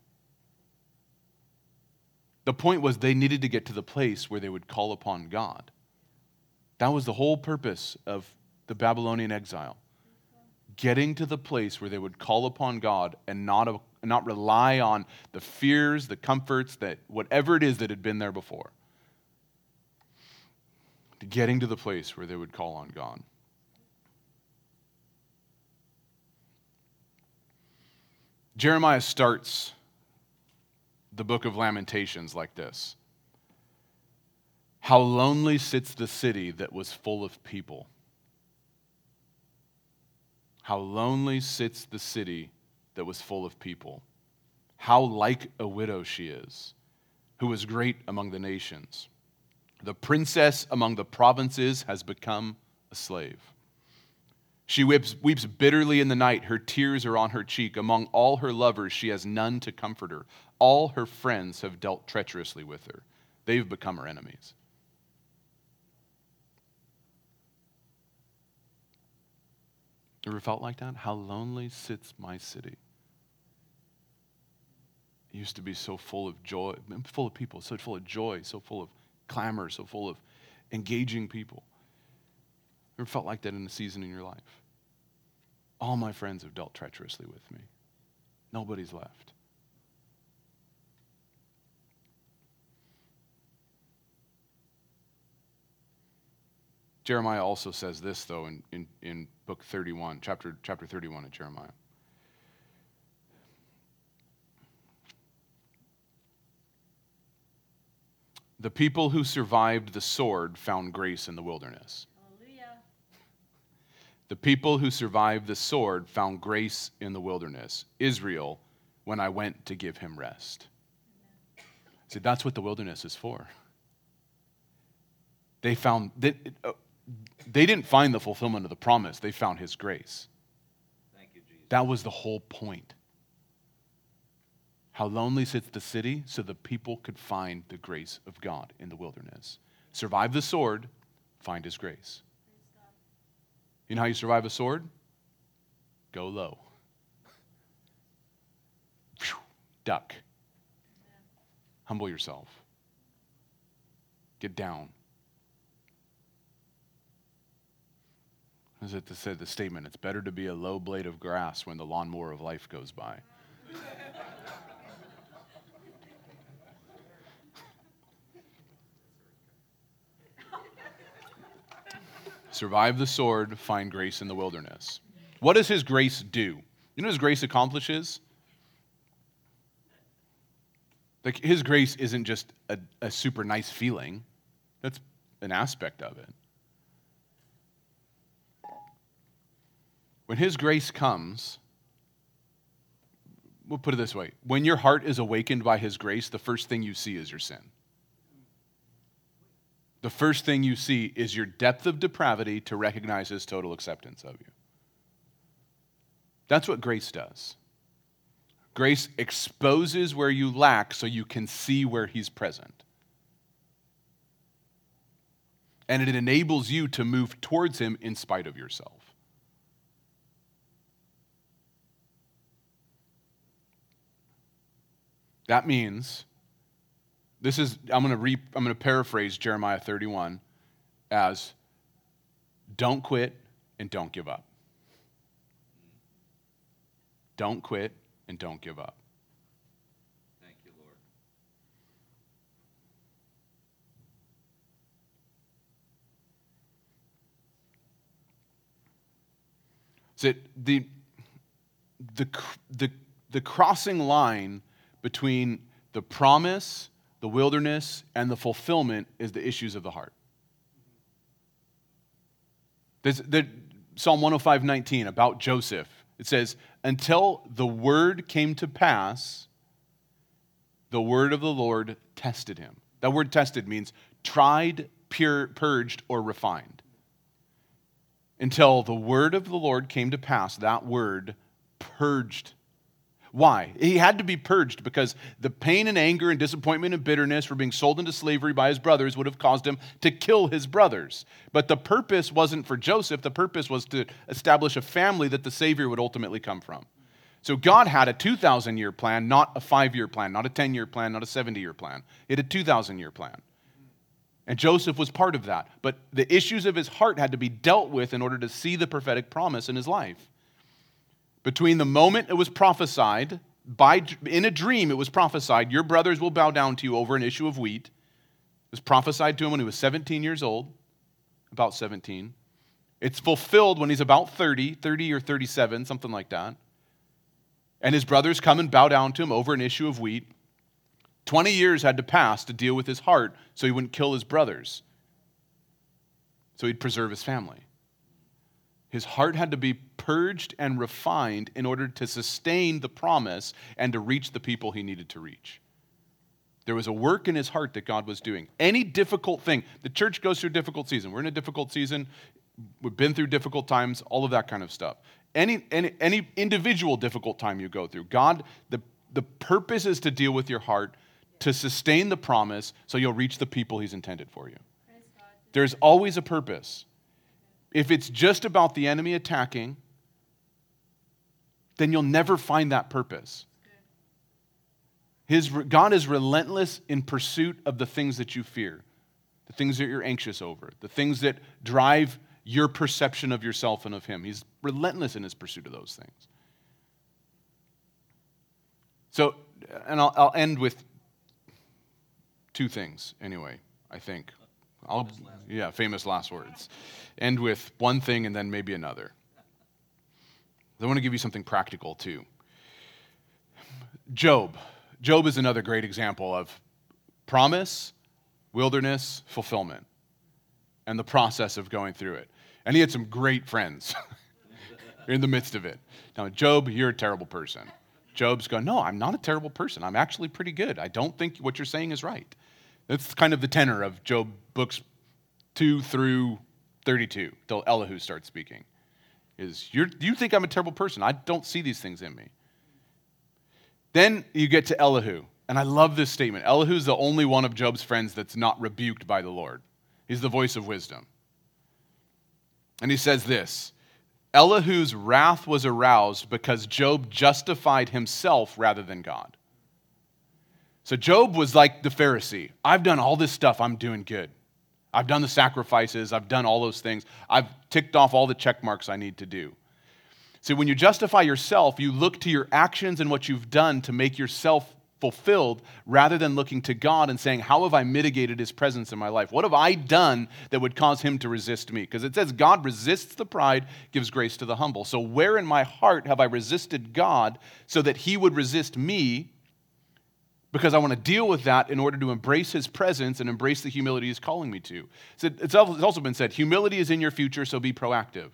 The point was they needed to get to the place where they would call upon God. That was the whole purpose of the Babylonian exile. Getting to the place where they would call upon God and not rely on the fears, the comforts, that whatever it is that had been there before. Getting to the place where they would call on God. Jeremiah starts the book of Lamentations like this. How lonely sits the city that was full of people. How lonely sits the city that was full of people. How like a widow she is, who was great among the nations. The princess among the provinces has become a slave. She weeps bitterly in the night. Her tears are on her cheek. Among all her lovers, she has none to comfort her. All her friends have dealt treacherously with her. They've become her enemies. Ever felt like that? How lonely sits my city. It used to be so full of joy, full of people, so full of joy, so full of clamor, so full of engaging people. Ever felt like that in a season in your life? All my friends have dealt treacherously with me. Nobody's left. Jeremiah also says this, though, in book 31, chapter 31 of Jeremiah. The people who survived the sword found grace in the wilderness. Hallelujah. The people who survived the sword found grace in the wilderness. Israel, when I went to give him rest. See, that's what the wilderness is for. They didn't find the fulfillment of the promise. They found his grace. Thank you, Jesus. That was the whole point. How lonely sits the city, so the people could find the grace of God in the wilderness. Survive the sword, find his grace. You know how you survive a sword? Go low. Duck. Humble yourself. Get down. As it said, the statement, it's better to be a low blade of grass when the lawnmower of life goes by. Survive the sword, find grace in the wilderness. What does his grace do? You know what his grace accomplishes? Like, his grace isn't just a super nice feeling. That's an aspect of it. When his grace comes, we'll put it this way. When your heart is awakened by his grace, the first thing you see is your sin. The first thing you see is your depth of depravity to recognize his total acceptance of you. That's what grace does. Grace exposes where you lack so you can see where he's present. And it enables you to move towards him in spite of yourself. That means, I'm going to paraphrase Jeremiah 31 as, don't quit and don't give up. Don't quit and don't give up. Thank you, Lord. So the crossing line between the promise, the wilderness, and the fulfillment is the issues of the heart. Psalm 105:19 about Joseph. It says, until the word came to pass, the word of the Lord tested him. That word tested means tried, purged, or refined. Until the word of the Lord came to pass, that word purged. Why? He had to be purged because the pain and anger and disappointment and bitterness for being sold into slavery by his brothers would have caused him to kill his brothers. But the purpose wasn't for Joseph. The purpose was to establish a family that the Savior would ultimately come from. So God had a 2,000-year plan, not a 5-year plan, not a 10-year plan, not a 70-year plan. He had a 2,000-year plan. And Joseph was part of that. But the issues of his heart had to be dealt with in order to see the prophetic promise in his life. Between the moment it was prophesied, in a dream it was prophesied, your brothers will bow down to you over an issue of wheat. It was prophesied to him when he was 17 years old, about 17. It's fulfilled when he's about 30 or 37, something like that. And his brothers come and bow down to him over an issue of wheat. 20 years had to pass to deal with his heart so he wouldn't kill his brothers. So he'd preserve his family. His heart had to be purged and refined in order to sustain the promise and to reach the people he needed to reach. There was a work in his heart that God was doing. Any difficult thing, the church goes through a difficult season. We're in a difficult season. We've been through difficult times, all of that kind of stuff. Any individual difficult time you go through, God, the purpose is to deal with your heart, to sustain the promise so you'll reach the people he's intended for you. There's always a purpose. If it's just about the enemy attacking, then you'll never find that purpose. God is relentless in pursuit of the things that you fear, the things that you're anxious over, the things that drive your perception of yourself and of him. He's relentless in his pursuit of those things. So, and I'll end with two things anyway, I think. Famous last words. End with one thing and then maybe another. I want to give you something practical too. Job is another great example of promise, wilderness, fulfillment, and the process of going through it. And he had some great friends in the midst of it. Now, Job, you're a terrible person. Job's going, no, I'm not a terrible person. I'm actually pretty good. I don't think what you're saying is right. That's kind of the tenor of Job books 2 through 32, till Elihu starts speaking. You think I'm a terrible person? I don't see these things in me. Then you get to Elihu, and I love this statement. Elihu's the only one of Job's friends that's not rebuked by the Lord. He's the voice of wisdom. And he says this, Elihu's wrath was aroused because Job justified himself rather than God. So Job was like the Pharisee. I've done all this stuff. I'm doing good. I've done the sacrifices. I've done all those things. I've ticked off all the check marks I need to do. See, when you justify yourself, you look to your actions and what you've done to make yourself fulfilled rather than looking to God and saying, how have I mitigated his presence in my life? What have I done that would cause him to resist me? Because it says God resists the pride, gives grace to the humble. So where in my heart have I resisted God so that he would resist me? Because I want to deal with that in order to embrace his presence and embrace the humility he's calling me to. So it's also been said, humility is in your future, so be proactive.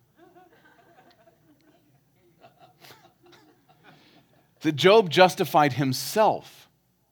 That Job justified himself.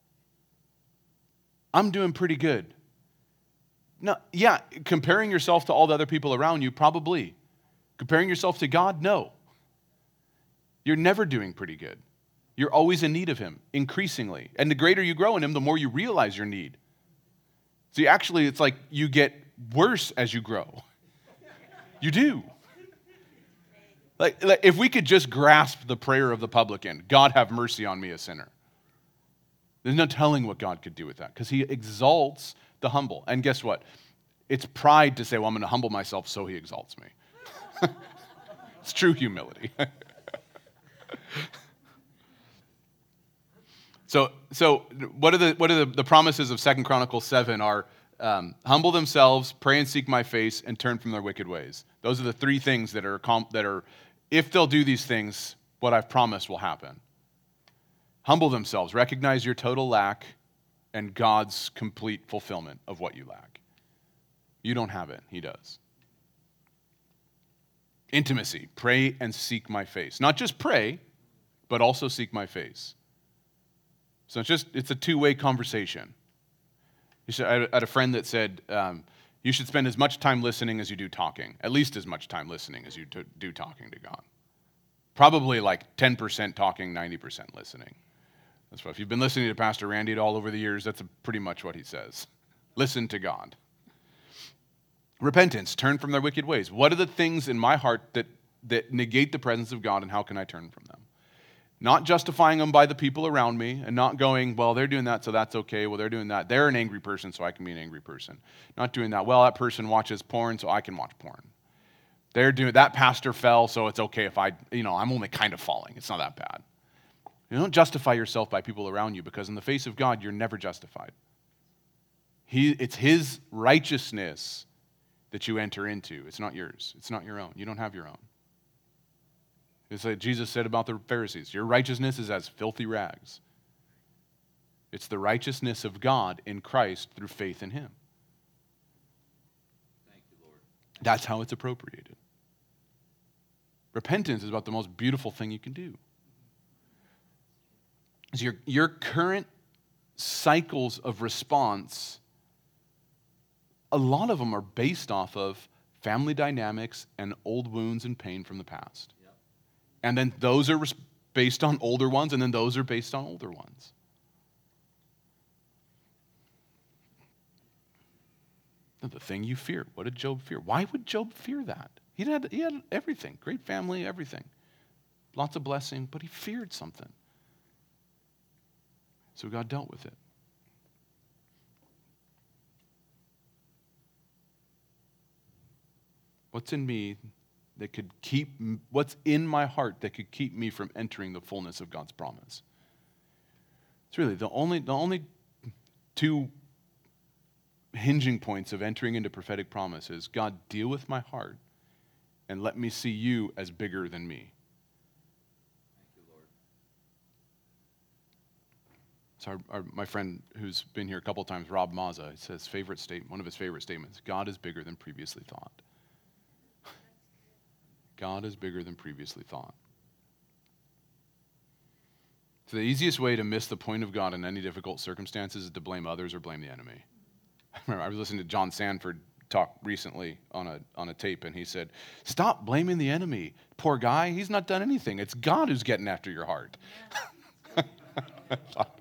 I'm doing pretty good. No, yeah, comparing yourself to all the other people around you, probably. Comparing yourself to God, no. You're never doing pretty good. You're always in need of him, increasingly. And the greater you grow in him, the more you realize your need. See, actually, it's like you get worse as you grow. You do. Like if we could just grasp the prayer of the publican, God have mercy on me, a sinner. There's no telling what God could do with that because he exalts the humble. And guess what? It's pride to say, well, I'm going to humble myself so he exalts me. It's true humility. So what are the promises of 2 Chronicles 7 are humble themselves, pray and seek my face, and turn from their wicked ways. Those are the three things that are, if they'll do these things, what I've promised will happen. Humble themselves, recognize your total lack and God's complete fulfillment of what you lack. You don't have it, he does. Intimacy. Pray and seek my face. Not just pray, but also seek my face. So it's a two-way conversation. I had a friend that said, you should spend as much time listening as you do talking. At least as much time listening as you do talking to God. Probably like 10% talking, 90% listening. That's what, if you've been listening to Pastor Randy all over the years, that's pretty much what he says. Listen to God. Repentance, turn from their wicked ways. What are the things in my heart that negate the presence of God, and how can I turn from them? Not justifying them by the people around me, and not going, well, they're doing that, so that's okay. Well, they're doing that. They're an angry person, so I can be an angry person. Not doing that. Well, that person watches porn, so I can watch porn. That pastor fell, so it's okay if I'm only kind of falling. It's not that bad. You don't justify yourself by people around you, because in the face of God, you're never justified. It's His righteousness that you enter into. It's not yours. It's not your own. You don't have your own. It's like Jesus said about the Pharisees, your righteousness is as filthy rags. It's the righteousness of God in Christ through faith in Him. Thank you, Lord. That's how it's appropriated. Repentance is about the most beautiful thing you can do. Your current cycles of response, a lot of them are based off of family dynamics and old wounds and pain from the past. Yep. And then those are based on older ones, and then those are based on older ones. The thing you fear. What did Job fear? Why would Job fear that? He had everything. Great family, everything. Lots of blessing, but he feared something. So God dealt with it. What's in me that could what's in my heart that could keep me from entering the fullness of God's promise? It's really the only two hinging points of entering into prophetic promise is, God, deal with my heart and let me see you as bigger than me. Thank you, Lord. So my friend who's been here a couple times, Rob Mazza, says one of his favorite statements, God is bigger than previously thought. God is bigger than previously thought. So the easiest way to miss the point of God in any difficult circumstances is to blame others or blame the enemy. I remember I was listening to John Sanford talk recently on a tape, and he said, stop blaming the enemy. Poor guy, he's not done anything. It's God who's getting after your heart. That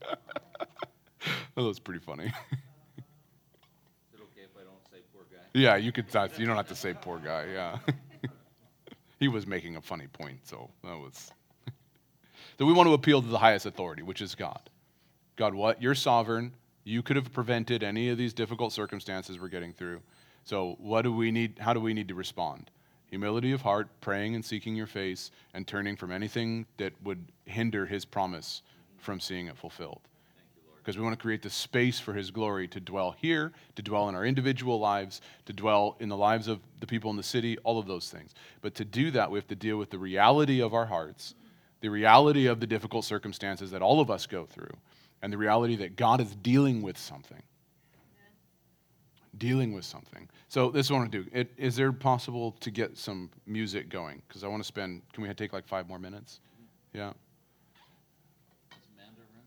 was pretty funny. Is it okay if I don't say poor guy? Yeah, you don't have to say poor guy, yeah. He was making a funny point, so that was... So we want to appeal to the highest authority, which is God. God, what? You're sovereign. You could have prevented any of these difficult circumstances we're getting through. So what do we need? How do we need to respond? Humility of heart, praying and seeking your face, and turning from anything that would hinder His promise from seeing it fulfilled. Because we want to create the space for His glory to dwell here, to dwell in our individual lives, to dwell in the lives of the people in the city, all of those things. But to do that, we have to deal with the reality of our hearts, the reality of the difficult circumstances that all of us go through, and the reality that God is dealing with something. Dealing with something. So this is what I want to do. Is there possible to get some music going? Because I want to can we take like 5 more minutes? Yeah. Is Amanda around?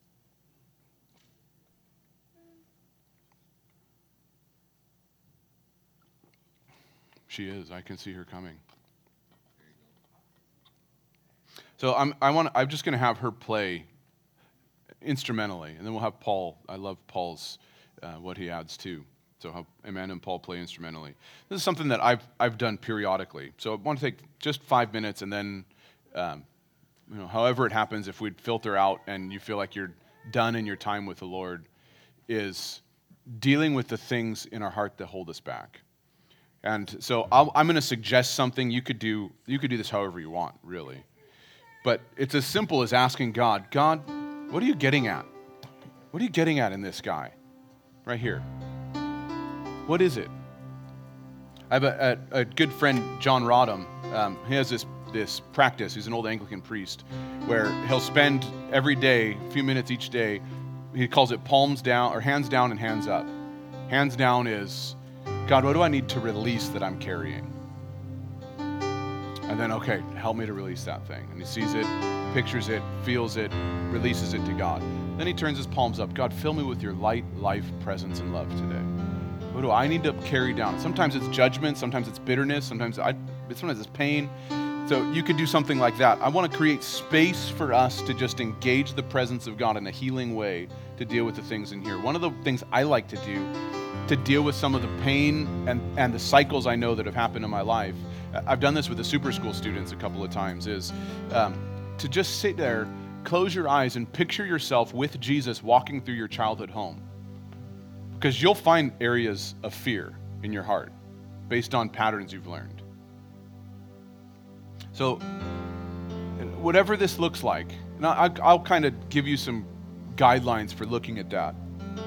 She is. I can see her coming. There you go. So I'm just going to have her play instrumentally, and then we'll have Paul. I love Paul's what he adds too. So have Amanda and Paul play instrumentally. This is something that I've done periodically. So I want to take just 5 minutes, and then however it happens, if we'd filter out and you feel like you're done in your time with the Lord, is dealing with the things in our heart that hold us back. And so I'm going to suggest something. You could do this however you want, really. But it's as simple as asking God, what are you getting at? What are you getting at in this guy? Right here. What is it? I have a good friend, John Rodham. He has this practice. He's an old Anglican priest where he'll spend every day, a few minutes each day, he calls it palms down, or hands down and hands up. Hands down is, God, what do I need to release that I'm carrying? And then, okay, help me to release that thing. And he sees it, pictures it, feels it, releases it to God. Then he turns his palms up. God, fill me with your light, life, presence, and love today. What do I need to carry down? Sometimes it's judgment, sometimes it's bitterness, sometimes it's pain. So you could do something like that. I want to create space for us to just engage the presence of God in a healing way to deal with the things in here. One of the things I like to do to deal with some of the pain and the cycles I know that have happened in my life, I've done this with the super school students a couple of times, is to just sit there, close your eyes, and picture yourself with Jesus walking through your childhood home. Because you'll find areas of fear in your heart based on patterns you've learned. So whatever this looks like, and I'll kind of give you some guidelines for looking at that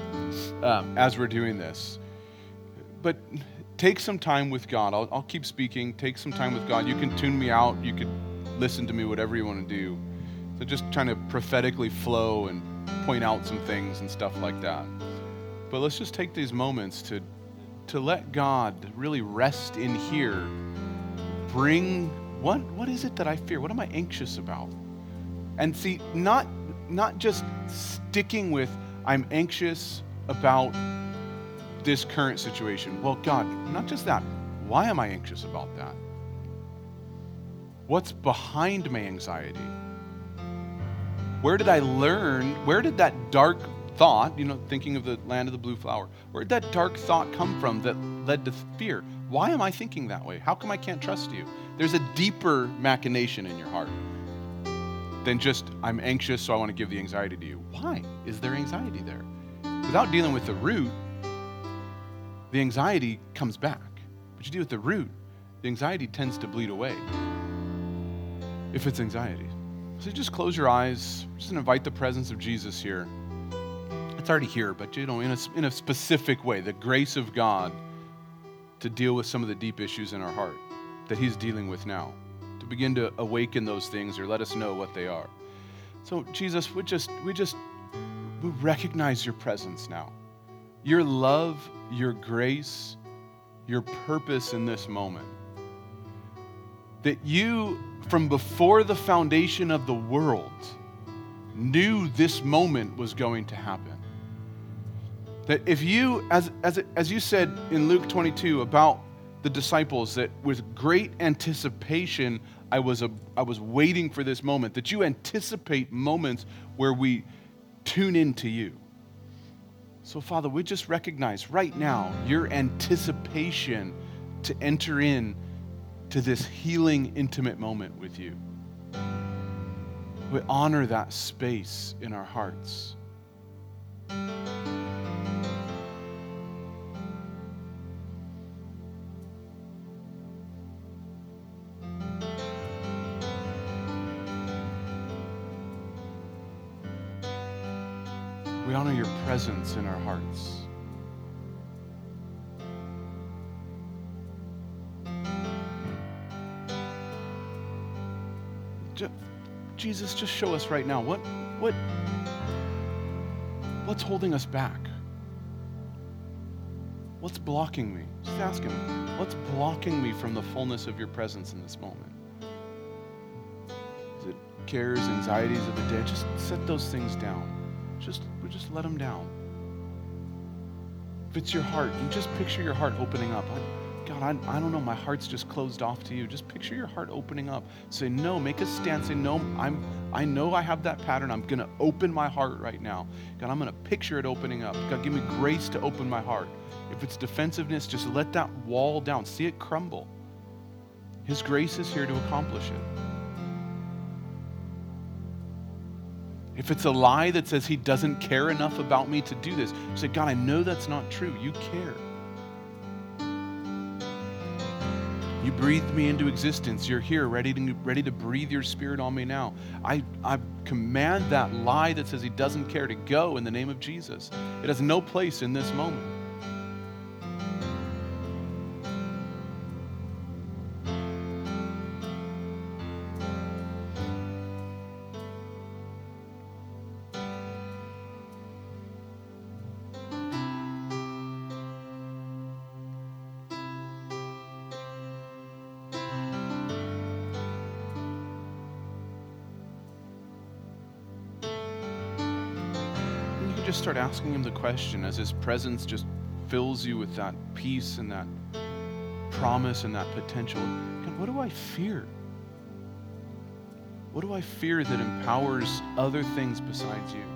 as we're doing this. But take some time with God. I'll keep speaking. Take some time with God. You can tune me out. You could listen to me, whatever you want to do. So just trying to prophetically flow and point out some things and stuff like that. But let's just take these moments to let God really rest in here. Bring, what is it that I fear? What am I anxious about? And see, not just sticking with, I'm anxious about this current situation. Well, God, not just that. Why am I anxious about that? What's behind my anxiety? Where did I learn? Where did that dark thought, thinking of the land of the blue flower, where did that dark thought come from that led to fear? Why am I thinking that way? How come I can't trust you? There's a deeper machination in your heart than just, I'm anxious, so I want to give the anxiety to you. Why is there anxiety there? Without dealing with the root, the anxiety comes back. But you deal with the root, the anxiety tends to bleed away if it's anxiety. So just close your eyes, just invite the presence of Jesus here. It's already here, but in a specific way, the grace of God to deal with some of the deep issues in our heart that he's dealing with now, to begin to awaken those things or let us know what they are. So Jesus, we recognize your presence now. Your love, your grace, your purpose in this moment. That you, from before the foundation of the world, knew this moment was going to happen. That if you, as you said in Luke 22 about the disciples, that with great anticipation, I was waiting for this moment, that you anticipate moments where we tune into you. So Father, we just recognize right now your anticipation to enter in to this healing, intimate moment with you. We honor that space in our hearts. We honor your presence in our hearts. Jesus, just show us right now what's holding us back? What's blocking me? Just ask him, what's blocking me from the fullness of your presence in this moment? Is it cares, anxieties of the day? Just set those things down. Just let them down. If it's your heart, you just picture your heart opening up. God, I don't know, my heart's just closed off to you. Just picture your heart opening up. Say no, make a stand. Say no, I know I have that pattern. I'm going to open my heart right now. God, I'm going to picture it opening up. God, give me grace to open my heart. If it's defensiveness, just let that wall down. See it crumble. His grace is here to accomplish it. If it's a lie that says he doesn't care enough about me to do this, say, God, I know that's not true. You care. You breathed me into existence. You're here, ready to breathe your spirit on me now. I command that lie that says he doesn't care to go in the name of Jesus. It has no place in this moment. just start asking him the question as his presence just fills you with that peace and that promise and that potential? God, what do I fear? What do I fear that empowers other things besides you?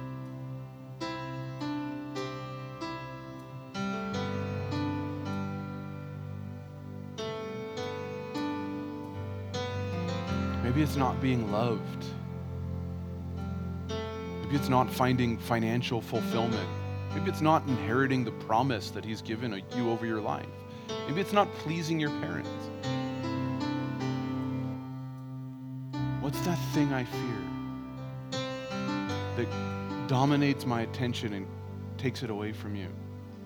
Maybe it's not being loved. Maybe it's not finding financial fulfillment. Maybe it's not inheriting the promise that he's given you over your life. Maybe it's not pleasing your parents. What's that thing I fear that dominates my attention and takes it away from you?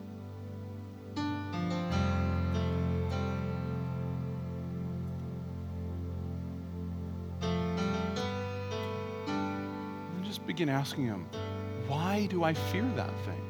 And just begin asking him, why do I fear that thing?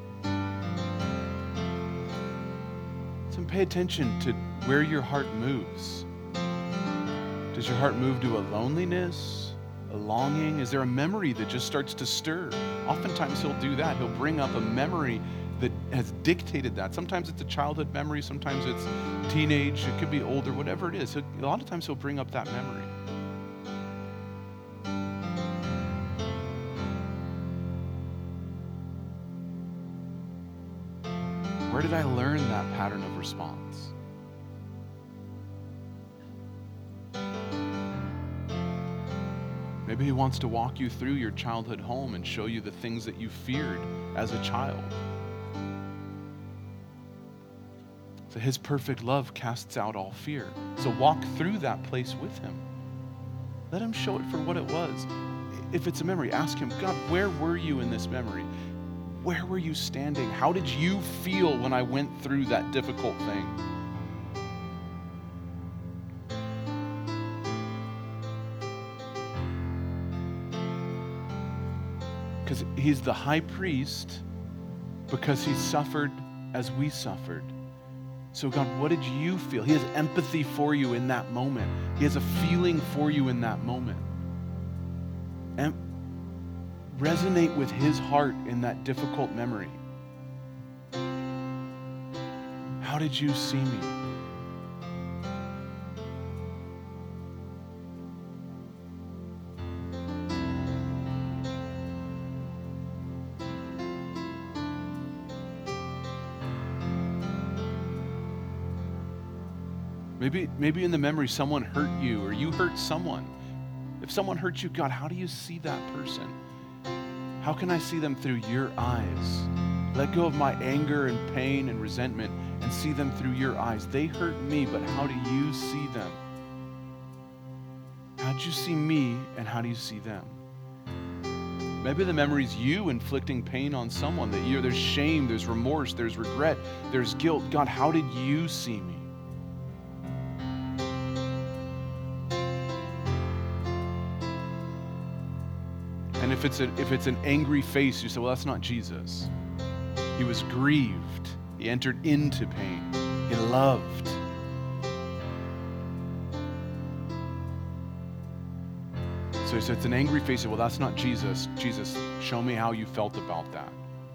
So pay attention to where your heart moves. Does your heart move to a loneliness, a longing? Is there a memory that just starts to stir? Oftentimes he'll do that. He'll bring up a memory that has dictated that. Sometimes it's a childhood memory. Sometimes it's teenage. It could be older, whatever it is. A lot of times he'll bring up that memory. Where did I learn that pattern of response? Maybe he wants to walk you through your childhood home and show you the things that you feared as a child. So his perfect love casts out all fear. So walk through that place with him. Let him show it for what it was. If it's a memory, ask him, God, where were you in this memory? Where were you standing? How did you feel when I went through that difficult thing? Because he's the high priest, because he suffered as we suffered. So God, what did you feel? He has empathy for you in that moment. He has a feeling for you in that moment. And resonate with his heart in that difficult memory. How did you see me? Maybe in the memory someone hurt you or you hurt someone. If someone hurt you, God, how do you see that person? How can I see them through your eyes? Let go of my anger and pain and resentment and see them through your eyes. They hurt me, but how do you see them? How do you see me and how do you see them? Maybe the memory is you inflicting pain on someone, that there's shame, there's remorse, there's regret, there's guilt. God, how did you see me? And if it's an angry face, you say, well, that's not Jesus. He was grieved. He entered into pain. He loved. So he said, it's an angry face. Well, that's not Jesus. Jesus, show me how you felt about that.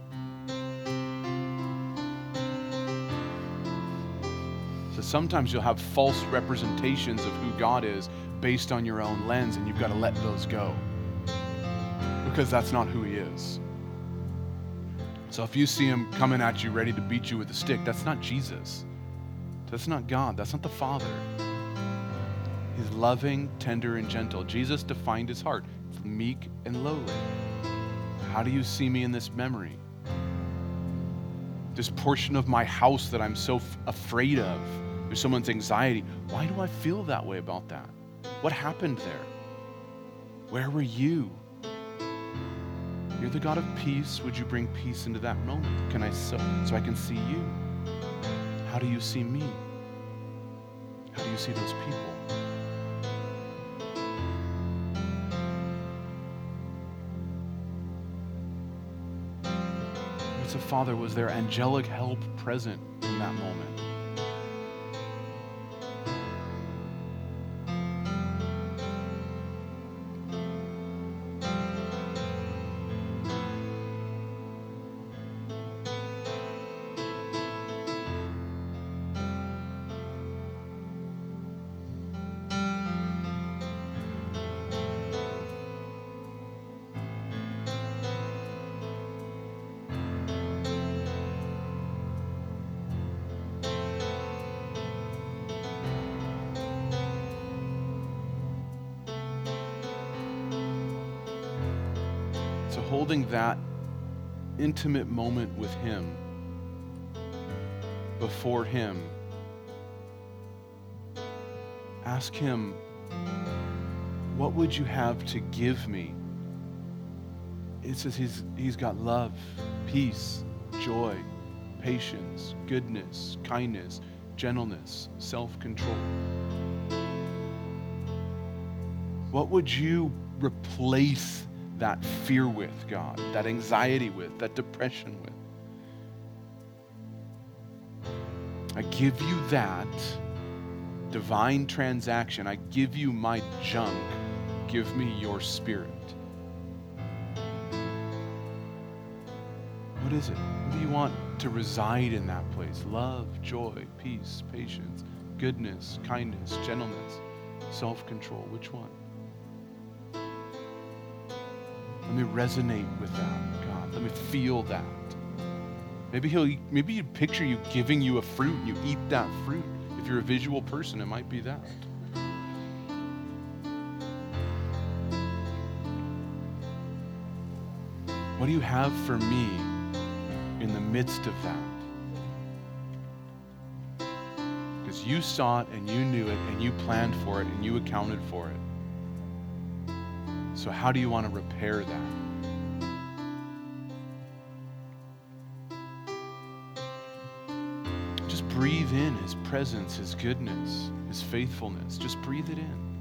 So sometimes you'll have false representations of who God is based on your own lens, and you've got to let those go. Because that's not who he is. So if you see him coming at you ready to beat you with a stick, that's not Jesus. That's not God. That's not the Father. He's loving, tender, and gentle. Jesus defined his heart. It's meek and lowly. How do you see me in this memory? This portion of my house that I'm so afraid of, there's someone's anxiety. Why do I feel that way about that? What happened there? Where were you? You're the God of peace. Would you bring peace into that moment? So I can see you? How do you see me? How do you see those people? As a father, was there angelic help present in that moment? holding that intimate moment with Him, before Him, ask Him, what would you have to give me? It says He's got love, peace, joy, patience, goodness, kindness, gentleness, self-control. What would you replace that fear with, God, that anxiety with, that depression with? I give you that divine transaction. I give you my junk. Give me your Spirit. What is it? What do you want to reside in that place? Love, joy, peace, patience, goodness, kindness, gentleness, self-control. Which one? Let me resonate with that, God. Let me feel that. Maybe you'd picture you giving you a fruit and you eat that fruit. If you're a visual person, it might be that. What do you have for me in the midst of that? Because you saw it and you knew it and you planned for it and you accounted for it. So how do you want to repair that? Just breathe in His presence, His goodness, His faithfulness. Just breathe it in.